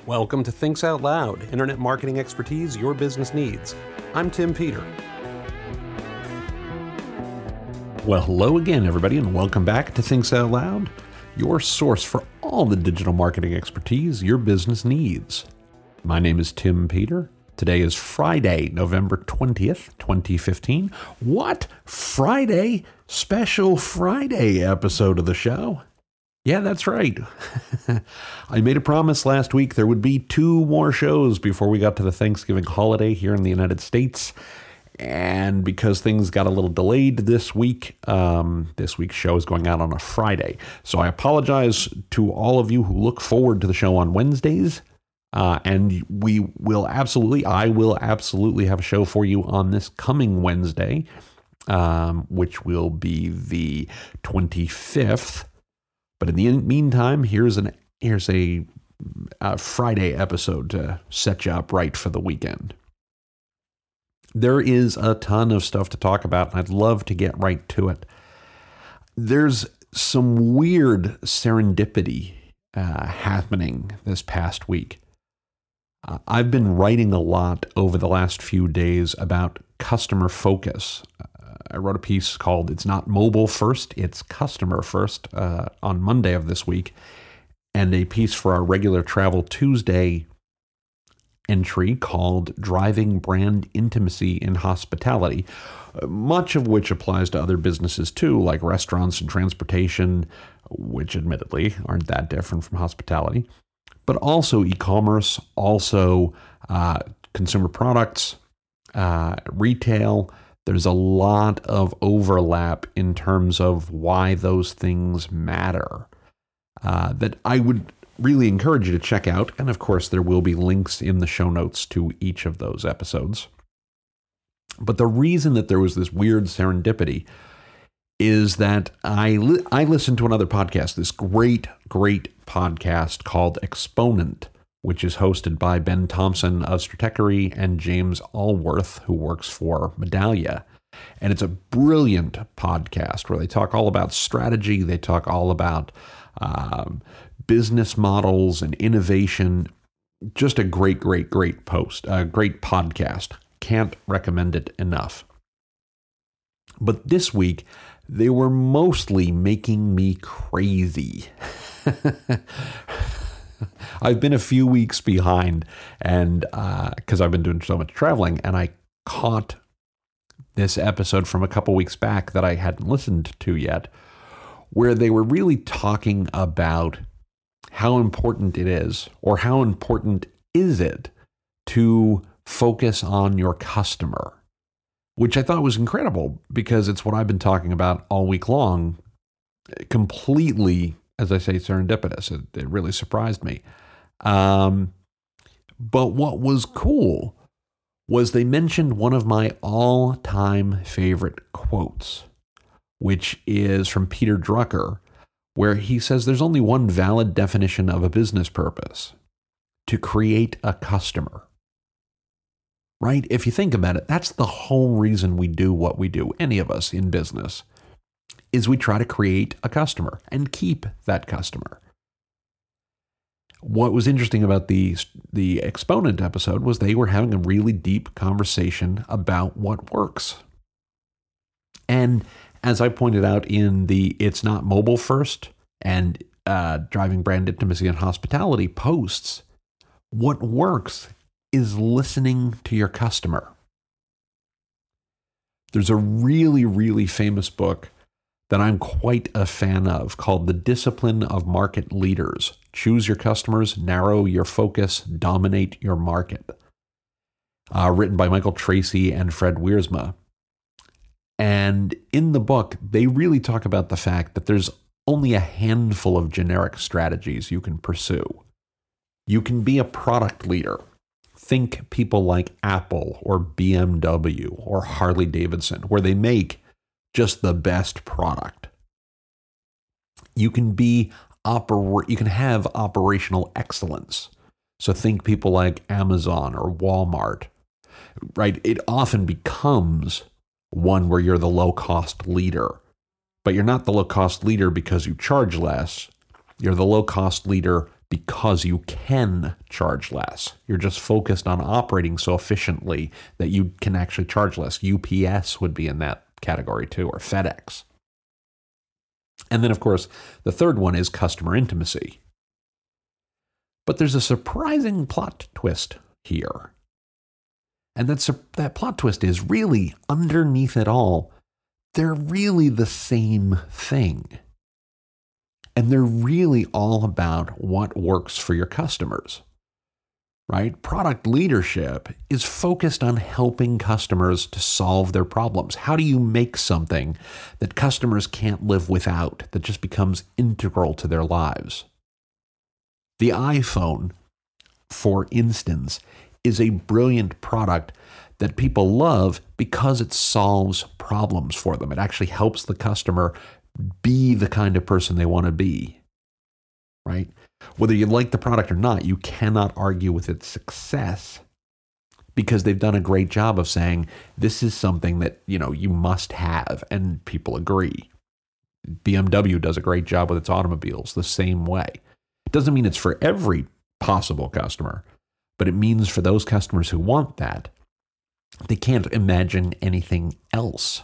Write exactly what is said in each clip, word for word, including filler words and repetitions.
Welcome to Thinks Out Loud, internet marketing expertise your business needs. I'm Tim Peter. Well, hello again, everybody, and welcome back to Thinks Out Loud, your source for all the digital marketing expertise your business needs. My name is Tim Peter. Today is Friday, November twentieth, twenty fifteen. What? Friday? Special Friday episode of the show? Yeah, that's right. I made a promise last week there would be two more shows before we got to the Thanksgiving holiday here in the United States. And because things got a little delayed this week, um, this week's show is going out on a Friday. So I apologize to all of you who look forward to the show on Wednesdays. Uh, and we will absolutely, I will absolutely have a show for you on this coming Wednesday, um, which will be the twenty-fifth. But in the meantime, here's an here's a, a Friday episode to set you up right for the weekend. There is a ton of stuff to talk about, and I'd love to get right to it. There's some weird serendipity uh, happening this past week. Uh, I've been writing a lot over the last few days about customer focus. I wrote a piece called It's Not Mobile First, It's Customer First uh, on Monday of this week, and a piece for our regular Travel Tuesday entry called Driving Brand Intimacy in Hospitality, much of which applies to other businesses too, like restaurants and transportation, which admittedly aren't that different from hospitality, but also e-commerce, also uh, consumer products, uh, retail. There's a lot of overlap in terms of why those things matter uh, that I would really encourage you to check out. And of course, there will be links in the show notes to each of those episodes. But the reason that there was this weird serendipity is that I, li- I listened to another podcast, this great, great podcast called Exponent, which is hosted by Ben Thompson of Stratechery and James Allworth, who works for Medallia. And it's a brilliant podcast where they talk all about strategy. They talk all about um, business models and innovation. Just a great, great, great post, a great podcast. Can't recommend it enough. But this week, they were mostly making me crazy. I've been a few weeks behind, and because uh, I've been doing so much traveling, and I caught this episode from a couple weeks back that I hadn't listened to yet, where they were really talking about how important it is, or how important is it to focus on your customer, which I thought was incredible because it's what I've been talking about all week long, completely, as I say, serendipitous. It, it really surprised me. Um, but what was cool was they mentioned one of my all-time favorite quotes, which is from Peter Drucker, where he says there's only one valid definition of a business purpose: to create a customer. Right? If you think about it, that's the whole reason we do what we do, any of us in business, is we try to create a customer and keep that customer. What was interesting about the, the Exponent episode was they were having a really deep conversation about what works. And as I pointed out in the It's Not Mobile First and uh, Driving Brand Intimacy and Hospitality posts, what works is listening to your customer. There's a really, really famous book that I'm quite a fan of called The Discipline of Market Leaders. Choose your customers, narrow your focus, dominate your market. Uh, written by Michael Tracy and Fred Wiersma. And in the book, they really talk about the fact that there's only a handful of generic strategies you can pursue. You can be a product leader. Think people like Apple or B M W or Harley Davidson, where they make just the best product. You can be oper- you can have operational excellence. So think people like Amazon or Walmart, right? It often becomes one where you're the low-cost leader, but you're not the low-cost leader because you charge less. You're the low-cost leader because you can charge less. You're just focused on operating so efficiently that you can actually charge less. U P S would be in that category too, or FedEx. And then, of course, the third one is customer intimacy. But there's a surprising plot twist here. And that's, that plot twist is really, underneath it all, they're really the same thing. And they're really all about what works for your customers, right? Product leadership is focused on helping customers to solve their problems. How do you make something that customers can't live without, that just becomes integral to their lives? The iPhone, for instance, is a brilliant product that people love because it solves problems for them. It actually helps the customer be the kind of person they want to be, right? Whether you like the product or not, you cannot argue with its success because they've done a great job of saying, this is something that, you know, you must have, and people agree. B M W does a great job with its automobiles the same way. It doesn't mean it's for every possible customer, but it means for those customers who want that, they can't imagine anything else.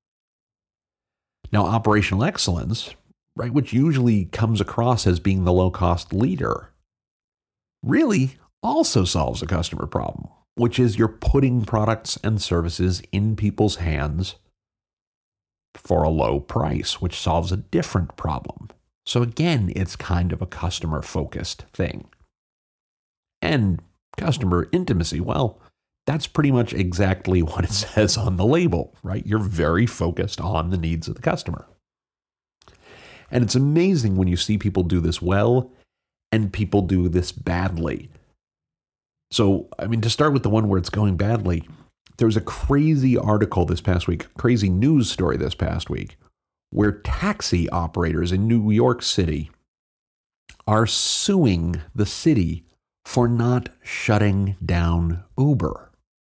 Now, operational excellence, right, which usually comes across as being the low-cost leader, really also solves a customer problem, which is you're putting products and services in people's hands for a low price, which solves a different problem. So again, it's kind of a customer-focused thing. And customer intimacy, well, that's pretty much exactly what it says on the label, right? You're very focused on the needs of the customer. And it's amazing when you see people do this well and people do this badly. So, I mean, to start with the one where it's going badly, there was a crazy article this past week, crazy news story this past week, where taxi operators in New York City are suing the city for not shutting down Uber.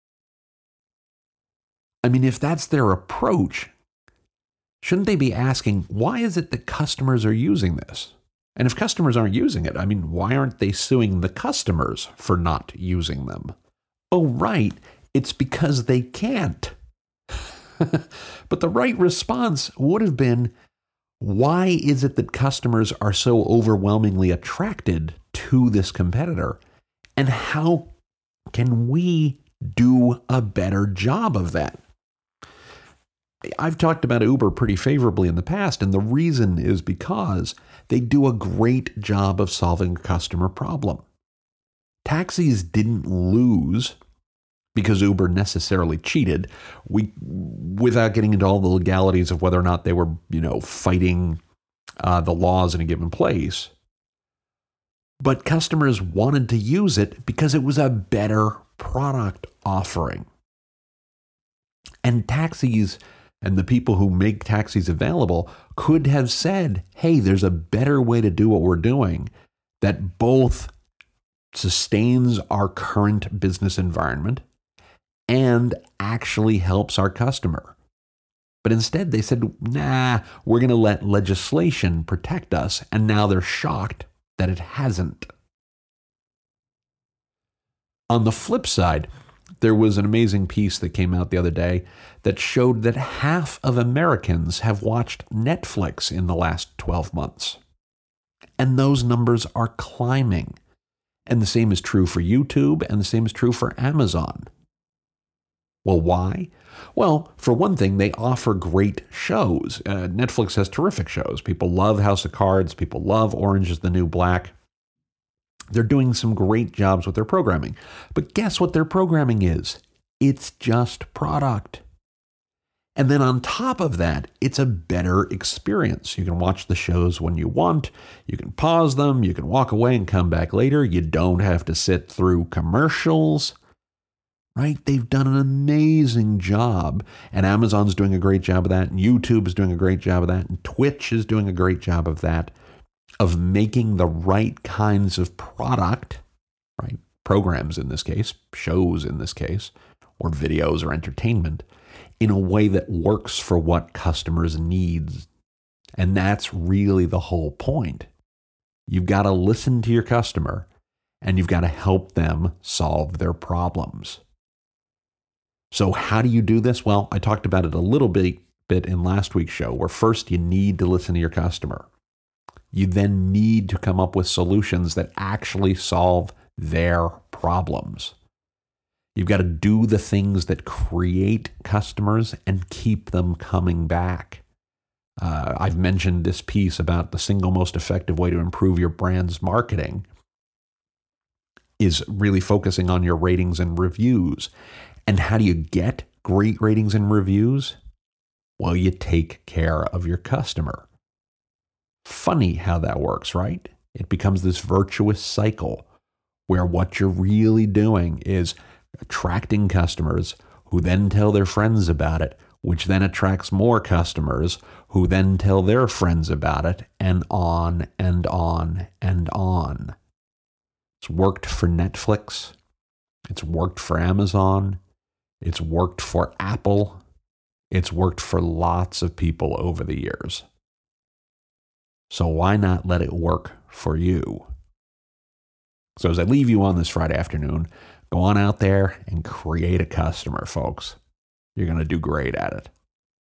I mean, if that's their approach, shouldn't they be asking, why is it that customers are using this? And if customers aren't using it, I mean, why aren't they suing the customers for not using them? Oh, right, it's because they can't. But the right response would have been, why is it that customers are so overwhelmingly attracted to this competitor? And how can we do a better job of that? I've talked about Uber pretty favorably in the past, and the reason is because they do a great job of solving a customer problem. Taxis didn't lose because Uber necessarily cheated. We, without getting into all the legalities of whether or not they were, you know, fighting uh, the laws in a given place. But customers wanted to use it because it was a better product offering. And taxis and the people who make taxis available could have said, hey, there's a better way to do what we're doing that both sustains our current business environment and actually helps our customer. But instead they said, nah, we're going to let legislation protect us. And now they're shocked that it hasn't. On the flip side, there was an amazing piece that came out the other day that showed that half of Americans have watched Netflix in the last twelve months. And those numbers are climbing. And the same is true for YouTube, and the same is true for Amazon. Well, why? Well, for one thing, they offer great shows. Uh, Netflix has terrific shows. People love House of Cards. People love Orange is the New Black. They're doing some great jobs with their programming. But guess what their programming is? It's just product. And then on top of that, it's a better experience. You can watch the shows when you want. You can pause them. You can walk away and come back later. You don't have to sit through commercials, right? They've done an amazing job. And Amazon's doing a great job of that. And YouTube is doing a great job of that. And Twitch is doing a great job of that, of making the right kinds of product, right? Programs in this case, shows in this case, or videos or entertainment, in a way that works for what customers need. And that's really the whole point. You've got to listen to your customer, and you've got to help them solve their problems. So how do you do this? Well, I talked about it a little bit, bit in last week's show, where first you need to listen to your customer. You then need to come up with solutions that actually solve their problems. You've got to do the things that create customers and keep them coming back. Uh, I've mentioned this piece about the single most effective way to improve your brand's marketing is really focusing on your ratings and reviews. And how do you get great ratings and reviews? Well, you take care of your customer. Funny how that works, right? It becomes this virtuous cycle where what you're really doing is attracting customers who then tell their friends about it, which then attracts more customers who then tell their friends about it, and on and on and on. It's worked for Netflix. It's worked for Amazon. It's worked for Apple. It's worked for lots of people over the years. So why not let it work for you? So as I leave you on this Friday afternoon, go on out there and create a customer, folks. You're going to do great at it.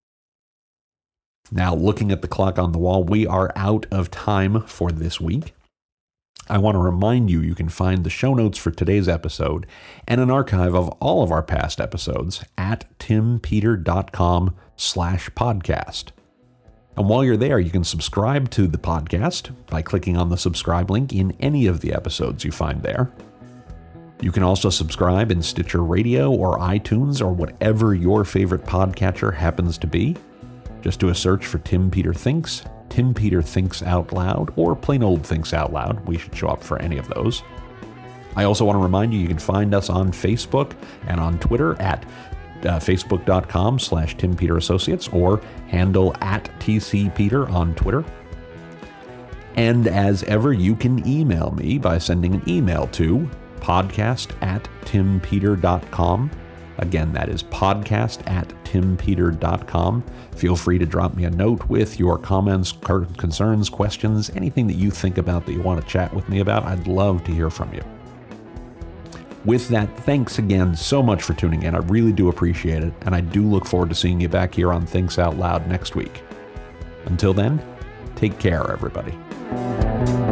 Now, looking at the clock on the wall, we are out of time for this week. I want to remind you, you can find the show notes for today's episode and an archive of all of our past episodes at timpeter.com slash podcast. And while you're there, you can subscribe to the podcast by clicking on the subscribe link in any of the episodes you find there. You can also subscribe in Stitcher Radio or iTunes or whatever your favorite podcatcher happens to be. Just do a search for Tim Peter Thinks, Tim Peter Thinks Out Loud, or plain old Thinks Out Loud. We should show up for any of those. I also want to remind you, you can find us on Facebook and on Twitter at uh, facebook.com slash Tim Peter Associates or handle at T C Peter on Twitter. And as ever, you can email me by sending an email to podcast at timpeter.com. Again, that is podcast at timpeter.com. Feel free to drop me a note with your comments, concerns, questions, anything that you think about that you want to chat with me about. I'd love to hear from you. With that, thanks again so much for tuning in. I really do appreciate it, and I do look forward to seeing you back here on Thinks Out Loud next week. Until then, take care, everybody.